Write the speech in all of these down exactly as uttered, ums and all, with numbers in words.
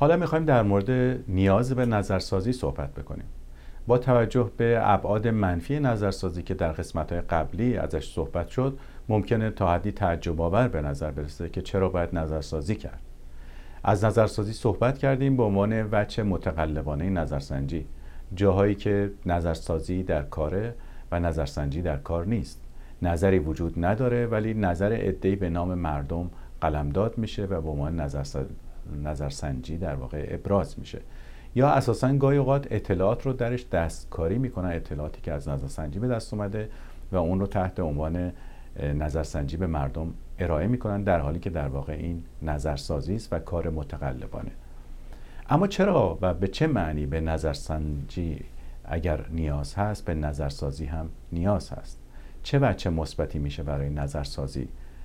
حالا میخوایم در مورد نیاز به نظرسازی صحبت بکنیم. با توجه به ابعاد منفی نظرسازی که در قسمت‌های قبلی ازش صحبت شد، ممکنه تا حدی تعجب آور به نظر برسه که چرا باید نظرسازی کرد. از نظرسازی صحبت کردیم به عنوان وجه متقلبانه نظرسنجی، جاهایی که نظرسازی در کاره و نظرسنجی در کار نیست. نظری وجود نداره ولی نظر عده‌ای به نام مردم قلمداد میشه و به عنوان نظرسنجی نظرسنجی در واقع ابراز میشه، یا اساساً گاهی اوقات اطلاعات رو درش دستکاری میکنن، اطلاعاتی که از نظرسنجی به دست اومده و اون رو تحت عنوان نظرسنجی به مردم ارائه میکنن، در حالی که در واقع این نظرسازی است و کار متقلبانه. اما چرا و به چه معنی به نظرسنجی اگر نیاز هست به نظرسازی هم نیاز هست؟ چه وجه مثبتی میشه برای نظرسازی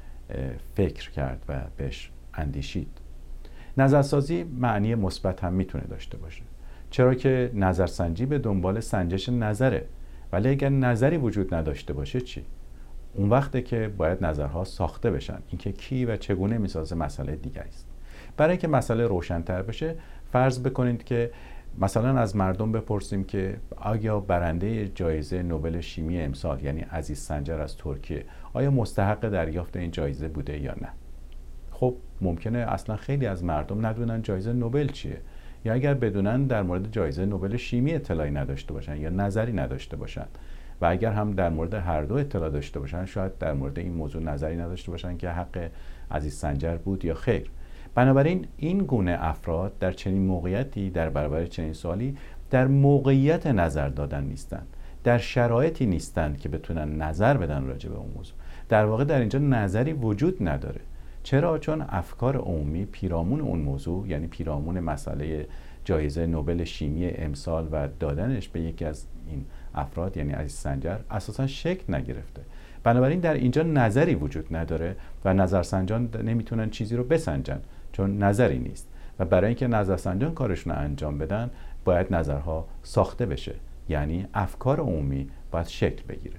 فکر کرد و بهش اندیشید؟ نظرسازی معنی مثبت هم میتونه داشته باشه، چرا که نظرسنجی به دنبال سنجش نظره، ولی اگر نظری وجود نداشته باشه چی؟ اون وقته که باید نظرها ساخته بشن. اینکه کی و چگونه میسازه مسئله دیگه است. برای اینکه مسئله روشن‌تر بشه، فرض بکنید که مثلا از مردم بپرسیم که آیا برنده جایزه نوبل شیمی امسال، یعنی عزیز سنجر از ترکیه، آیا مستحق دریافت این جایزه بوده یا نه؟ خب ممکنه اصلا خیلی از مردم ندونن جایزه نوبل چیه، یا اگر بدونن در مورد جایزه نوبل شیمی اطلاعی نداشته باشن یا نظری نداشته باشن، و اگر هم در مورد هر دو اطلاع داشته باشن شاید در مورد این موضوع نظری نداشته باشن که حق عزیز سنجر بود یا خیر. بنابراین این گونه افراد در چنین موقعیتی در برابر چنین سوالی در موقعیت نظر دادن نیستند، در شرایطی نیستند که بتونن نظر بدن راجع به اون موضوع. در واقع در اینجا نظری وجود نداره. چرا؟ چون افکار عمومی پیرامون اون موضوع، یعنی پیرامون مسئله جایزه نوبل شیمی امسال و دادنش به یکی از این افراد یعنی عزیز سنجر، اساسا شکل نگرفته. بنابراین در اینجا نظری وجود نداره و نظرسنجان نمیتونن چیزی رو بسنجن چون نظری نیست، و برای اینکه نظرسنجان کارشون رو انجام بدن باید نظرها ساخته بشه، یعنی افکار عمومی باید شکل بگیره.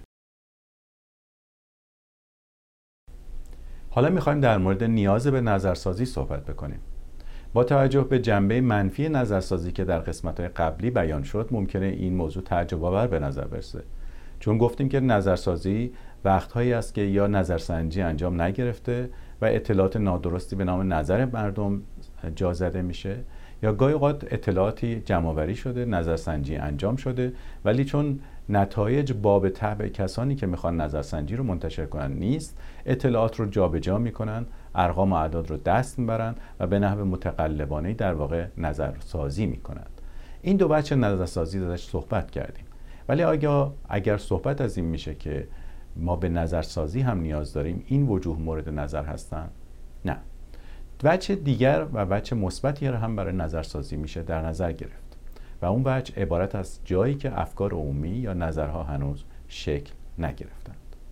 حالا میخوایم در مورد نیاز به نظرسازی صحبت بکنیم. با توجه به جنبه منفی نظرسازی که در قسمت‌های قبلی بیان شد، ممکنه این موضوع تعجب آور به نظر برسه، چون گفتیم که نظرسازی وقتهایی است که یا نظرسنجی انجام نگرفته و اطلاعات نادرستی به نام نظر مردم جا زده میشه، یا گاهی اوقات اطلاعاتی جمع‌آوری شده، نظرسنجی انجام شده، ولی چون نتایج باب طبع کسانی که میخوان نظرسنجی رو منتشر کنن نیست، اطلاعات رو جابجا میکنن، ارقام و اعداد رو دست میبرن و به نحو متقلبانه در واقع نظرسازی میکنند. این دو بچه نظرسازی ازش صحبت کردیم، ولی آیا اگر صحبت از این میشه که ما به نظرسازی هم نیاز داریم، این وجوه مورد نظر هستن؟ نه. وجه دیگر و وجه مثبتی هم برای نظرسازی میشه در نظر گرفت، و اون وجه عبارت از جایی که افکار عمومی یا نظرها هنوز شکل نگرفتند.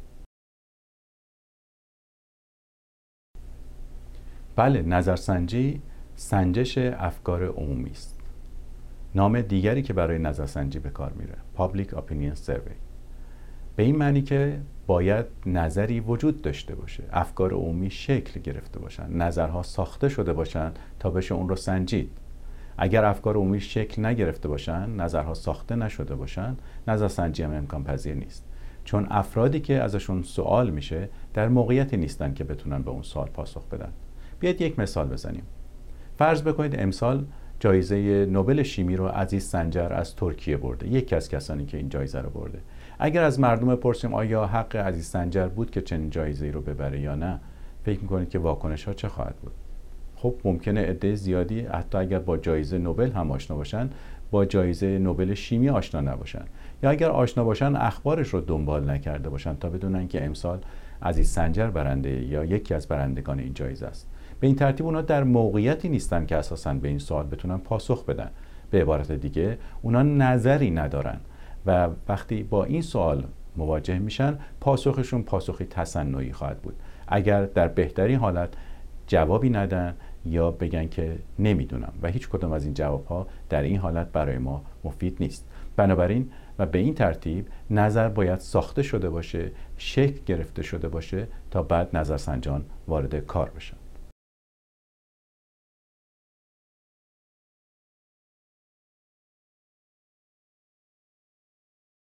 بله، نظرسنجی سنجش افکار عمومی است. نام دیگری که برای نظرسنجی به کار میره Public Opinion Survey. به این معنی که باید نظری وجود داشته باشه، افکار عمومی شکل گرفته باشن، نظرها ساخته شده باشن تا بشه اون رو سنجید. اگر افکار عمومی شکل نگرفته باشن، نظرها ساخته نشده باشن، نظرسنجی هم امکان پذیر نیست، چون افرادی که ازشون سوال میشه در موقعیتی نیستن که بتونن به اون سوال پاسخ بدن. بیاید یک مثال بزنیم. فرض بکنید امسال جایزه نوبل شیمی رو عزیز سنجر از ترکیه برده، یکی از کسانی که این جایزه رو برده. اگر از مردم بپرسیم آیا حق عزیز سنجر بود که چنین جایزه‌ای رو ببره یا نه، فکر می‌کنید که واکنش‌ها چه خواهد بود؟ خب ممکنه عده زیادی حتی اگر با جایزه نوبل هم آشنا باشن، با جایزه نوبل شیمی آشنا نباشن، یا اگر آشنا باشن اخبارش رو دنبال نکرده باشن تا بدونن که امسال عزیز سنجر برنده یا یکی از برندگان این جایزه است. به این ترتیب اونا در موقعیتی نیستن که اساساً به این سوال بتونن پاسخ بدن. به عبارت دیگه اونا نظری ندارن و وقتی با این سوال مواجه میشن پاسخشون پاسخی تصنعی خواهد بود. اگر در بهترین حالت جوابی ندن یا بگن که نمیدونم، و هیچ کدام از این جوابها در این حالت برای ما مفید نیست. بنابراین و به این ترتیب نظر باید ساخته شده باشه، شکل گرفته شده باشه تا بعد نظرسنجان وارد کار بشن.